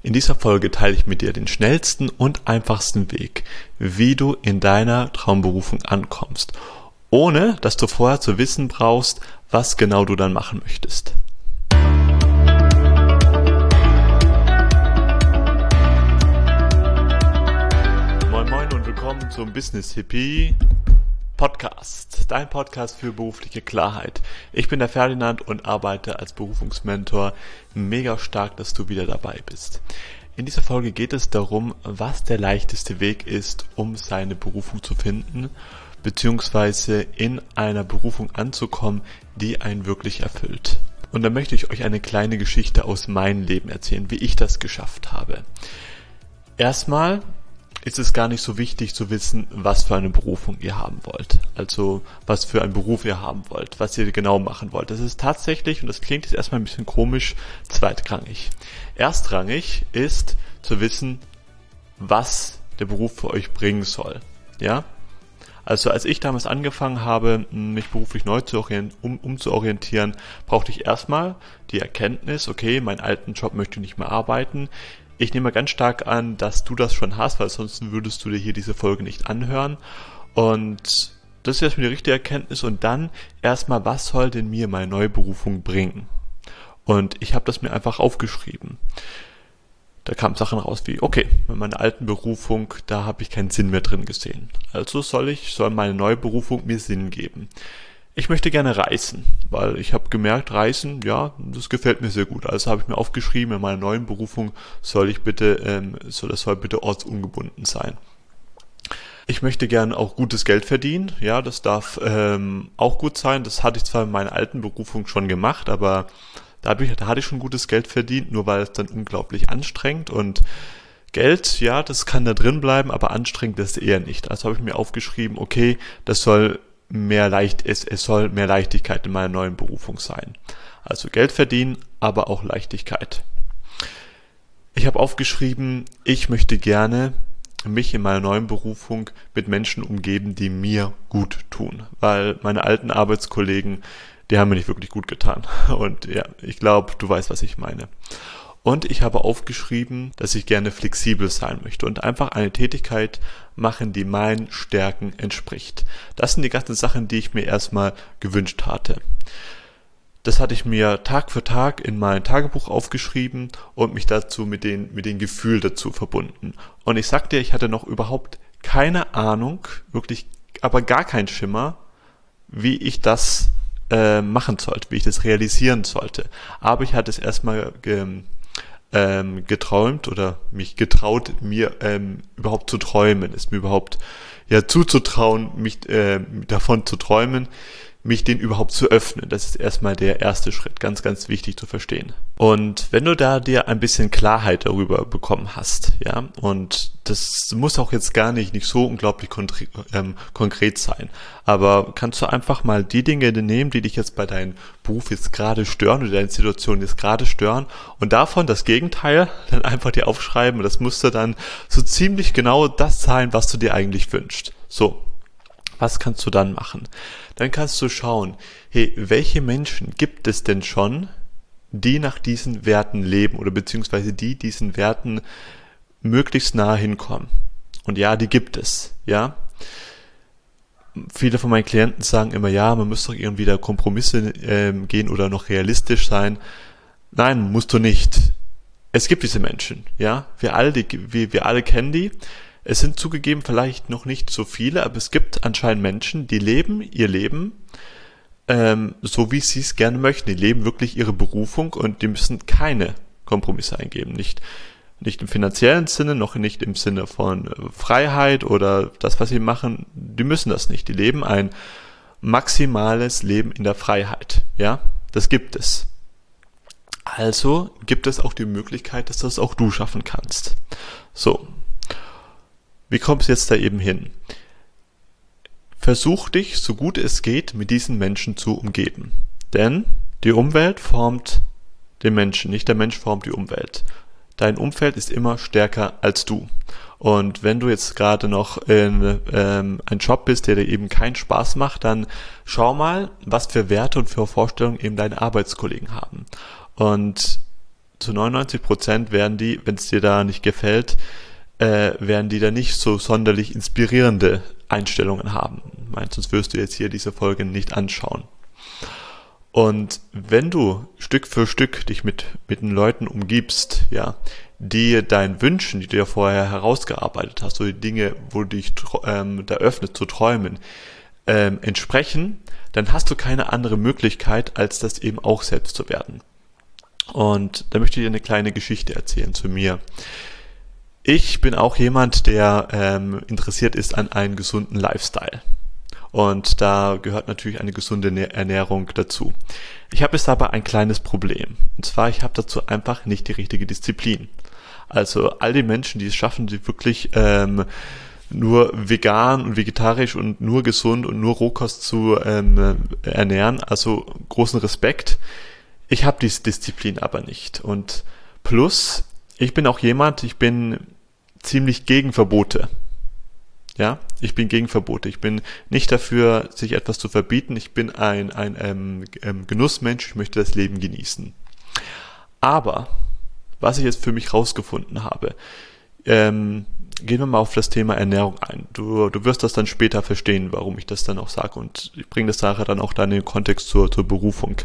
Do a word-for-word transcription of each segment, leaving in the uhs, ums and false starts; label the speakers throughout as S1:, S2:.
S1: In dieser Folge teile ich mit dir den schnellsten und einfachsten Weg, wie du in deiner Traumberufung ankommst, ohne dass du vorher zu wissen brauchst, was genau du dann machen möchtest. Moin Moin und willkommen zum Business Hippie Podcast, dein Podcast für berufliche Klarheit. Ich bin der Ferdinand und arbeite als Berufungsmentor. Mega stark, dass du wieder dabei bist. In dieser Folge geht es darum, was der leichteste Weg ist, um seine Berufung zu finden, beziehungsweise in einer Berufung anzukommen, die einen wirklich erfüllt. Und da möchte ich euch eine kleine Geschichte aus meinem Leben erzählen, wie ich das geschafft habe. Erstmal ist es gar nicht so wichtig zu wissen, was für eine Berufung ihr haben wollt. Also was für einen Beruf ihr haben wollt, was ihr genau machen wollt. Das ist tatsächlich, und das klingt jetzt erstmal ein bisschen komisch, zweitrangig. Erstrangig ist zu wissen, was der Beruf für euch bringen soll. Ja? Also als ich damals angefangen habe, mich beruflich neu zu orientieren, um, umzuorientieren, brauchte ich erstmal die Erkenntnis, okay, meinen alten Job möchte ich nicht mehr arbeiten. Ich nehme ganz stark an, dass du das schon hast, weil sonst würdest du dir hier diese Folge nicht anhören. Und das ist erstmal die richtige Erkenntnis. Und dann erstmal, was soll denn mir meine neue Berufung bringen? Und ich habe das mir einfach aufgeschrieben. Da kamen Sachen raus wie, okay, bei meiner alten Berufung, da habe ich keinen Sinn mehr drin gesehen. Also soll ich, soll meine neue Berufung mir Sinn geben. Ich möchte gerne reisen, weil ich habe gemerkt, Reisen, ja, das gefällt mir sehr gut. Also habe ich mir aufgeschrieben, in meiner neuen Berufung soll ich bitte, ähm, soll das soll bitte ortsungebunden sein. Ich möchte gerne auch gutes Geld verdienen, ja, das darf ähm, auch gut sein. Das hatte ich zwar in meiner alten Berufung schon gemacht, aber da, hab ich, da hatte ich schon gutes Geld verdient, nur weil es dann unglaublich anstrengend und Geld, ja, das kann da drin bleiben, aber anstrengend ist eher nicht. Also habe ich mir aufgeschrieben, okay, das soll mehr leicht, es, es soll mehr Leichtigkeit in meiner neuen Berufung sein. Also Geld verdienen, aber auch Leichtigkeit. Ich habe aufgeschrieben, ich möchte gerne mich in meiner neuen Berufung mit Menschen umgeben, die mir gut tun. Weil meine alten Arbeitskollegen, die haben mir nicht wirklich gut getan. Und ja, ich glaube, du weißt, was ich meine. Und ich habe aufgeschrieben, dass ich gerne flexibel sein möchte und einfach eine Tätigkeit machen, die meinen Stärken entspricht. Das sind die ganzen Sachen, die ich mir erstmal gewünscht hatte. Das hatte ich mir Tag für Tag in mein Tagebuch aufgeschrieben und mich dazu mit den, mit den Gefühlen dazu verbunden. Und ich sagte, ich hatte noch überhaupt keine Ahnung, wirklich, aber gar keinen Schimmer, wie ich das äh, machen sollte, wie ich das realisieren sollte. Aber ich hatte es erstmal ge- Ähm, geträumt oder mich getraut, mir ähm, überhaupt zu träumen, es mir überhaupt ja zuzutrauen, mich äh, davon zu träumen, mich den überhaupt zu öffnen. Das ist erstmal der erste Schritt, ganz, ganz wichtig zu verstehen. Und wenn du da dir ein bisschen Klarheit darüber bekommen hast, ja, und das muss auch jetzt gar nicht, nicht so unglaublich kontri- ähm, konkret sein, aber kannst du einfach mal die Dinge nehmen, die dich jetzt bei deinem Beruf jetzt gerade stören oder deine Situation jetzt gerade stören und davon das Gegenteil dann einfach dir aufschreiben und das müsste dann so ziemlich genau das sein, was du dir eigentlich wünschst. So. Was kannst du dann machen? Dann kannst du schauen, hey, welche Menschen gibt es denn schon, die nach diesen Werten leben oder beziehungsweise die diesen Werten möglichst nahe hinkommen. Und ja, die gibt es, ja. Viele von meinen Klienten sagen immer, ja, man müsste doch irgendwie da Kompromisse äh, gehen oder noch realistisch sein. Nein, musst du nicht. Es gibt diese Menschen, ja. Wir alle, die, wir, wir alle kennen die. Es sind zugegeben vielleicht noch nicht so viele, aber es gibt anscheinend Menschen, die leben ihr Leben ähm, so, wie sie es gerne möchten. Die leben wirklich ihre Berufung und die müssen keine Kompromisse eingeben. Nicht, nicht im finanziellen Sinne, noch nicht im Sinne von Freiheit oder das, was sie machen. Die müssen das nicht. Die leben ein maximales Leben in der Freiheit. Ja, das gibt es. Also gibt es auch die Möglichkeit, dass das auch du schaffen kannst. So. Wie kommst du jetzt da eben hin? Versuch dich, so gut es geht, mit diesen Menschen zu umgeben. Denn die Umwelt formt den Menschen, nicht der Mensch formt die Umwelt. Dein Umfeld ist immer stärker als du. Und wenn du jetzt gerade noch in ähm, einem Job bist, der dir eben keinen Spaß macht, dann schau mal, was für Werte und für Vorstellungen eben deine Arbeitskollegen haben. Und zu neunundneunzig Prozent werden die, wenn es dir da nicht gefällt, äh, werden die da nicht so sonderlich inspirierende Einstellungen haben. Meinst, sonst wirst du jetzt hier diese Folge nicht anschauen. Und wenn du Stück für Stück dich mit, mit den Leuten umgibst, ja, die deinen Wünschen, die du ja vorher herausgearbeitet hast, so die Dinge, wo du dich ähm, da öffnest zu träumen, ähm, entsprechen, dann hast du keine andere Möglichkeit, als das eben auch selbst zu werden. Und da möchte ich dir eine kleine Geschichte erzählen zu mir. Ich bin auch jemand, der ähm, interessiert ist an einem gesunden Lifestyle. Und da gehört natürlich eine gesunde Ernährung dazu. Ich habe jetzt aber ein kleines Problem. Und zwar, ich habe dazu einfach nicht die richtige Disziplin. Also all die Menschen, die es schaffen, die wirklich ähm, nur vegan und vegetarisch und nur gesund und nur Rohkost zu ähm, ernähren, also großen Respekt. Ich habe diese Disziplin aber nicht. Und plus, ich bin auch jemand, ich bin ziemlich gegen Verbote. Ja, ich bin gegen Verbote. Ich bin nicht dafür, sich etwas zu verbieten. Ich bin ein, ein ähm, ähm, Genussmensch. Ich möchte das Leben genießen. Aber, was ich jetzt für mich rausgefunden habe, ähm, gehen wir mal auf das Thema Ernährung ein. Du, du wirst das dann später verstehen, warum ich das dann auch sage. Und ich bringe das nachher dann auch dann in den Kontext zur, zur Berufung.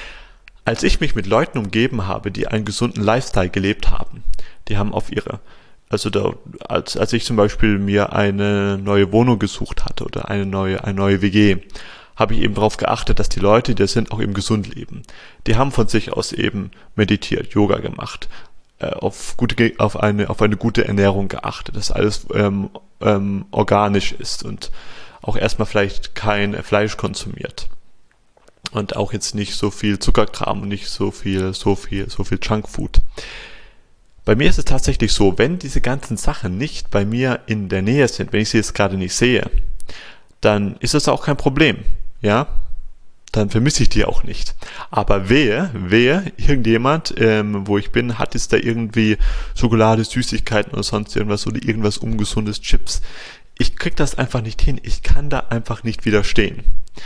S1: Als ich mich mit Leuten umgeben habe, die einen gesunden Lifestyle gelebt haben, die haben auf ihre Also da, als, als ich zum Beispiel mir eine neue Wohnung gesucht hatte oder eine neue, eine neue W G, habe ich eben darauf geachtet, dass die Leute, die das sind, auch eben gesund leben. Die haben von sich aus eben meditiert, Yoga gemacht, äh, auf gute, auf eine, auf eine gute Ernährung geachtet, dass alles ähm, ähm, organisch ist und auch erstmal vielleicht kein Fleisch konsumiert. Und auch jetzt nicht so viel Zuckerkram und nicht so viel, so viel, so viel Junkfood. Bei mir ist es tatsächlich so, wenn diese ganzen Sachen nicht bei mir in der Nähe sind, wenn ich sie jetzt gerade nicht sehe, dann ist das auch kein Problem, ja, dann vermisse ich die auch nicht. Aber wehe, wehe, irgendjemand, ähm, wo ich bin, hat jetzt da irgendwie Schokolade, Süßigkeiten oder sonst irgendwas oder irgendwas ungesundes, Chips. Ich krieg das einfach nicht hin, ich kann da einfach nicht widerstehen.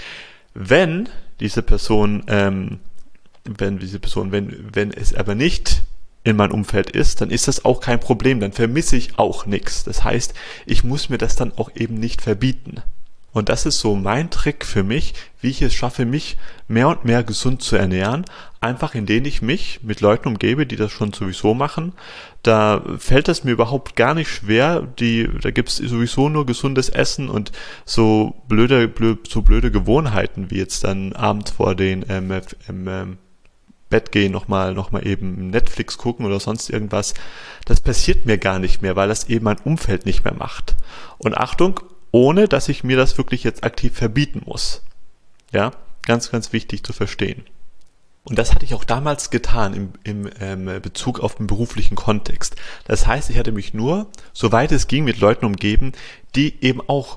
S1: Wenn diese Person, ähm, wenn diese Person, wenn, wenn es aber nicht in meinem Umfeld ist, dann ist das auch kein Problem, dann vermisse ich auch nichts. Das heißt, ich muss mir das dann auch eben nicht verbieten. Und das ist so mein Trick für mich, wie ich es schaffe, mich mehr und mehr gesund zu ernähren, einfach indem ich mich mit Leuten umgebe, die das schon sowieso machen. Da fällt es mir überhaupt gar nicht schwer, die, da gibt's sowieso nur gesundes Essen und so blöde, blöd, so blöde Gewohnheiten, wie jetzt dann abends vor den ähm, ähm, Bett gehen, nochmal noch mal eben Netflix gucken oder sonst irgendwas, das passiert mir gar nicht mehr, weil das eben mein Umfeld nicht mehr macht. Und Achtung, ohne dass ich mir das wirklich jetzt aktiv verbieten muss. Ja, ganz, ganz wichtig zu verstehen. Und das hatte ich auch damals getan im, im ähm, Bezug auf den beruflichen Kontext. Das heißt, ich hatte mich nur, soweit es ging, mit Leuten umgeben, die eben auch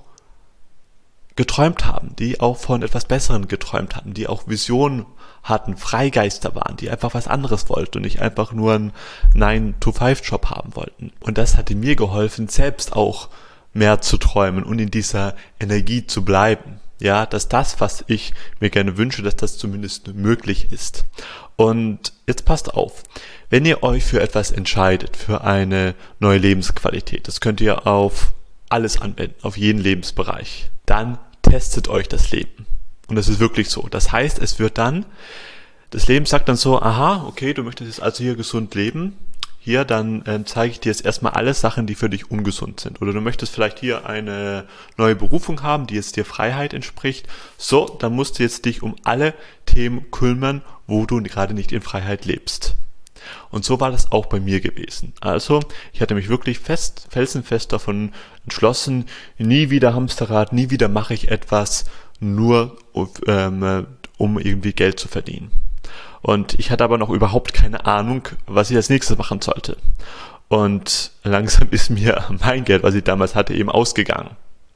S1: geträumt haben, die auch von etwas Besserem geträumt hatten, die auch Visionen hatten, Freigeister waren, die einfach was anderes wollten und nicht einfach nur einen nine to five Job haben wollten. Und das hatte mir geholfen, selbst auch mehr zu träumen und in dieser Energie zu bleiben. Ja, dass das, was ich mir gerne wünsche, dass das zumindest möglich ist. Und jetzt passt auf, wenn ihr euch für etwas entscheidet, für eine neue Lebensqualität, das könnt ihr auf alles anwenden, auf jeden Lebensbereich, dann testet euch das Leben. Und das ist wirklich so. Das heißt, es wird dann, das Leben sagt dann so, aha, okay, du möchtest jetzt also hier gesund leben, hier, dann äh, zeige ich dir jetzt erstmal alle Sachen, die für dich ungesund sind. Oder du möchtest vielleicht hier eine neue Berufung haben, die jetzt dir Freiheit entspricht. So, dann musst du jetzt dich um alle Themen kümmern, wo du gerade nicht in Freiheit lebst. Und so war das auch bei mir gewesen. Also, ich hatte mich wirklich fest, felsenfest davon entschlossen, nie wieder Hamsterrad, nie wieder mache ich etwas, nur ähm, um irgendwie Geld zu verdienen. Und ich hatte aber noch überhaupt keine Ahnung, was ich als nächstes machen sollte. Und langsam ist mir mein Geld, was ich damals hatte, eben ausgegangen.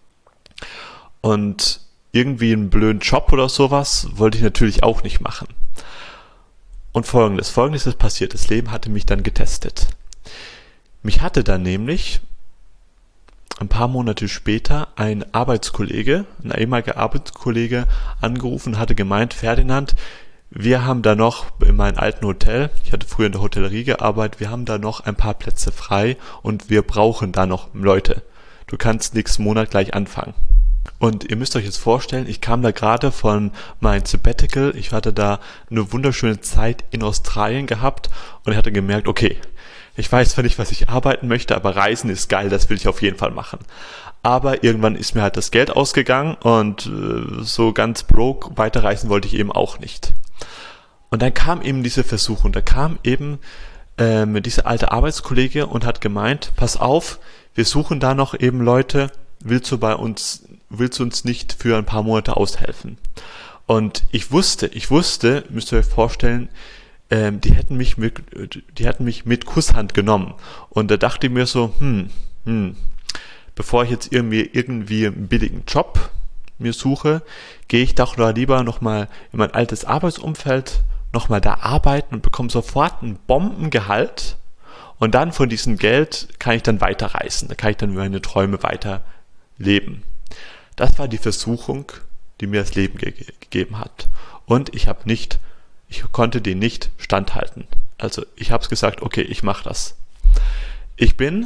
S1: Und irgendwie einen blöden Job oder sowas wollte ich natürlich auch nicht machen. Und folgendes, folgendes ist passiert. Das Leben hatte mich dann getestet. Mich hatte dann nämlich ein paar Monate später ein Arbeitskollege, ein ehemaliger Arbeitskollege angerufen, hatte gemeint, Ferdinand, wir haben da noch in meinem alten Hotel, ich hatte früher in der Hotellerie gearbeitet, wir haben da noch ein paar Plätze frei und wir brauchen da noch Leute. Du kannst nächsten Monat gleich anfangen. Und ihr müsst euch jetzt vorstellen, ich kam da gerade von meinem Sabbatical, ich hatte da eine wunderschöne Zeit in Australien gehabt und ich hatte gemerkt, okay, ich weiß zwar nicht, was ich arbeiten möchte, aber Reisen ist geil, das will ich auf jeden Fall machen. Aber irgendwann ist mir halt das Geld ausgegangen und äh, so ganz broke weiterreisen wollte ich eben auch nicht. Und dann kam eben diese Versuchung, da kam eben ähm, diese alte Arbeitskollege und hat gemeint, pass auf, wir suchen da noch eben Leute, willst du bei uns, willst du uns nicht für ein paar Monate aushelfen? Und ich wusste, ich wusste, müsst ihr euch vorstellen, ähm, die hätten mich mit, die hätten mich mit Kusshand genommen. Und da dachte ich mir so, hm, hm, bevor ich jetzt irgendwie, irgendwie einen billigen Job mir suche, gehe ich doch lieber nochmal in mein altes Arbeitsumfeld, nochmal da arbeiten und bekomme sofort ein Bombengehalt und dann von diesem Geld kann ich dann weiterreisen, da kann ich dann meine Träume weiter leben. Das war die Versuchung, die mir das Leben ge- gegeben hat. Und ich habe nicht, ich konnte den nicht standhalten. Also ich habe es gesagt, okay, ich mache das. Ich bin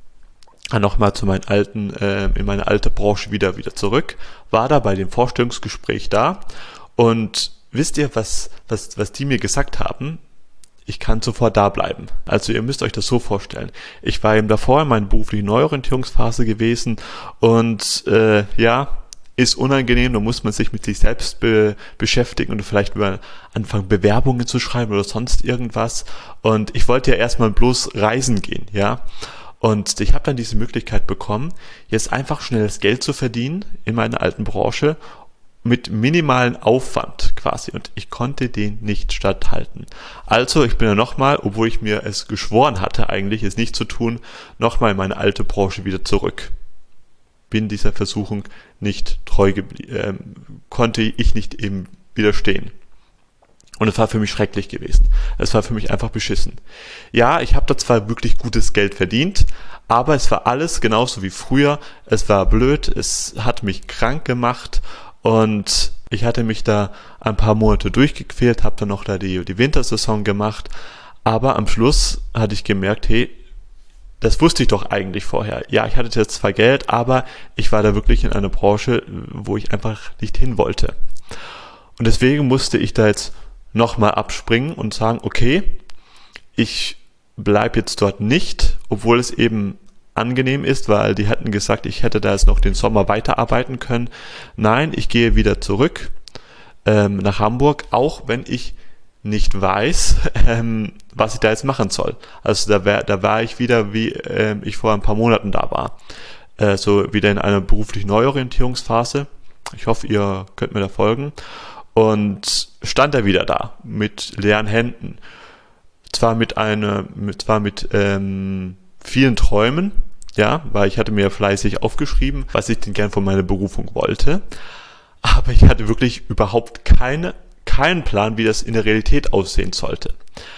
S1: nochmal zu meinen alten, äh, in meine alte Branche wieder wieder zurück, war da bei dem Vorstellungsgespräch da und wisst ihr, was was was die mir gesagt haben? Ich kann sofort da bleiben. Also ihr müsst euch das so vorstellen. Ich war eben davor in meiner beruflichen Neuorientierungsphase gewesen und äh, ja, ist unangenehm, da muss man sich mit sich selbst be- beschäftigen und vielleicht über anfangen Bewerbungen zu schreiben oder sonst irgendwas. Und ich wollte ja erstmal bloß reisen gehen, ja. Und ich habe dann diese Möglichkeit bekommen, jetzt einfach schnelles Geld zu verdienen in meiner alten Branche mit minimalen Aufwand quasi. Und ich konnte den nicht statthalten. Also ich bin ja nochmal, obwohl ich mir es geschworen hatte, eigentlich es nicht zu tun, nochmal in meine alte Branche wieder zurück. Bin dieser Versuchung nicht treu geblieben, äh, konnte ich nicht eben widerstehen. Und es war für mich schrecklich gewesen. Es war für mich einfach beschissen. Ja, ich habe da zwar wirklich gutes Geld verdient, aber es war alles genauso wie früher. Es war blöd, es hat mich krank gemacht und ich hatte mich da ein paar Monate durchgequält, habe dann noch da die, die Wintersaison gemacht. Aber am Schluss hatte ich gemerkt, hey, das wusste ich doch eigentlich vorher. Ja, ich hatte jetzt zwar Geld, aber ich war da wirklich in einer Branche, wo ich einfach nicht hin wollte. Und deswegen musste ich da jetzt nochmal abspringen und sagen, okay, ich bleibe jetzt dort nicht, obwohl es eben angenehm ist, weil die hatten gesagt, ich hätte da jetzt noch den Sommer weiterarbeiten können. Nein, ich gehe wieder zurück ähm, nach Hamburg, auch wenn ich nicht weiß, ähm, was ich da jetzt machen soll. Also da, wär, da war ich wieder, wie ähm, ich vor ein paar Monaten da war. Äh, so wieder in einer beruflichen Neuorientierungsphase. Ich hoffe, ihr könnt mir da folgen. Und stand er wieder da mit leeren Händen. Zwar mit einer, mit, zwar mit ähm, vielen Träumen, ja, weil ich hatte mir fleißig aufgeschrieben, was ich denn gern von meiner Berufung wollte. Aber ich hatte wirklich überhaupt keine, keinen Plan, wie das in der Realität aussehen sollte.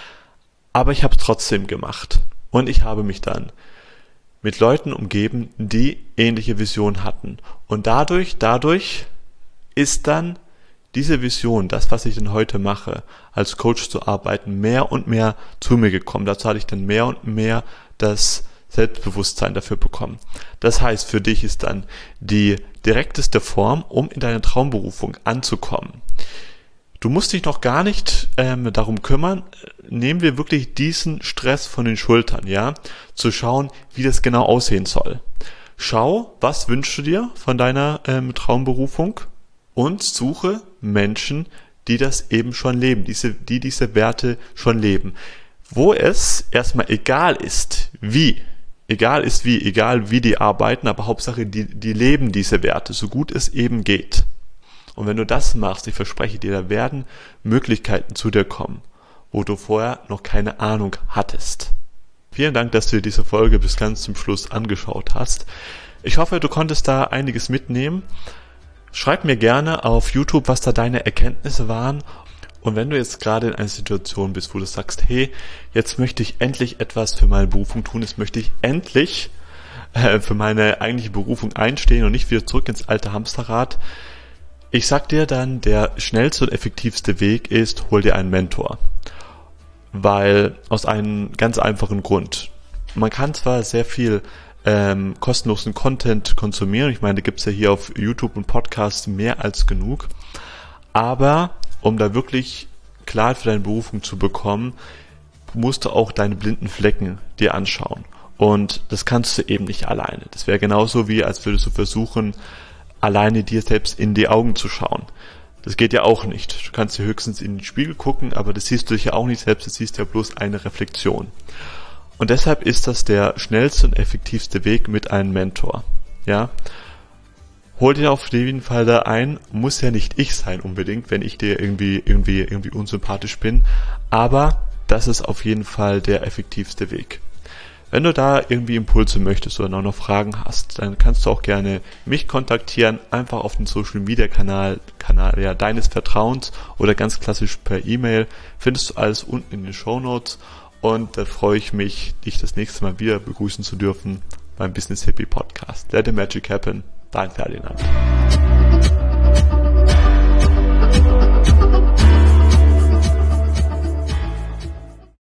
S1: Aber ich habe es trotzdem gemacht. Und ich habe mich dann mit Leuten umgeben, die ähnliche Visionen hatten. Und dadurch, dadurch ist dann diese Vision, das, was ich denn heute mache, als Coach zu arbeiten, mehr und mehr zu mir gekommen. Dazu hatte ich dann mehr und mehr das Selbstbewusstsein dafür bekommen. Das heißt, für dich ist dann die direkteste Form, um in deine Traumberufung anzukommen. Du musst dich noch gar nicht ähm, darum kümmern, nehmen wir wirklich diesen Stress von den Schultern, ja, zu schauen, wie das genau aussehen soll. Schau, was wünschst du dir von deiner ähm, Traumberufung? Und suche Menschen, die das eben schon leben, diese, die diese Werte schon leben. Wo es erstmal egal ist, wie, egal ist wie, egal wie die arbeiten, aber Hauptsache, die, die leben diese Werte, so gut es eben geht. Und wenn du das machst, ich verspreche dir, da werden Möglichkeiten zu dir kommen, wo du vorher noch keine Ahnung hattest. Vielen Dank, dass du dir diese Folge bis ganz zum Schluss angeschaut hast. Ich hoffe, du konntest da einiges mitnehmen. Schreib mir gerne auf YouTube, was da deine Erkenntnisse waren. Und wenn du jetzt gerade in einer Situation bist, wo du sagst, hey, jetzt möchte ich endlich etwas für meine Berufung tun, jetzt möchte ich endlich äh, für meine eigentliche Berufung einstehen und nicht wieder zurück ins alte Hamsterrad, Ich sag dir dann, der schnellste und effektivste Weg ist, hol dir einen Mentor. Weil, aus einem ganz einfachen Grund. Man kann zwar sehr viel ähm, kostenlosen Content konsumieren, ich meine, da gibt's ja hier auf YouTube und Podcasts mehr als genug, aber um da wirklich Klarheit für deine Berufung zu bekommen, musst du auch deine blinden Flecken dir anschauen. Und das kannst du eben nicht alleine. Das wäre genauso wie, als würdest du versuchen, alleine dir selbst in die Augen zu schauen. Das geht ja auch nicht. Du kannst dir höchstens in den Spiegel gucken, aber das siehst du dich ja auch nicht selbst, das siehst ja bloß eine Reflexion. Und deshalb ist das der schnellste und effektivste Weg mit einem Mentor. Ja? Hol dir auf jeden Fall da ein, muss ja nicht ich sein unbedingt, wenn ich dir irgendwie, irgendwie, irgendwie unsympathisch bin, aber das ist auf jeden Fall der effektivste Weg. Wenn du da irgendwie Impulse möchtest oder noch Fragen hast, dann kannst du auch gerne mich kontaktieren, einfach auf den Social Media Kanal, Kanal ja, deines Vertrauens oder ganz klassisch per E-Mail. Findest du alles unten in den Shownotes und da freue ich mich, dich das nächste Mal wieder begrüßen zu dürfen beim Business Hippie Podcast. Let the Magic Happen, dein Ferdinand.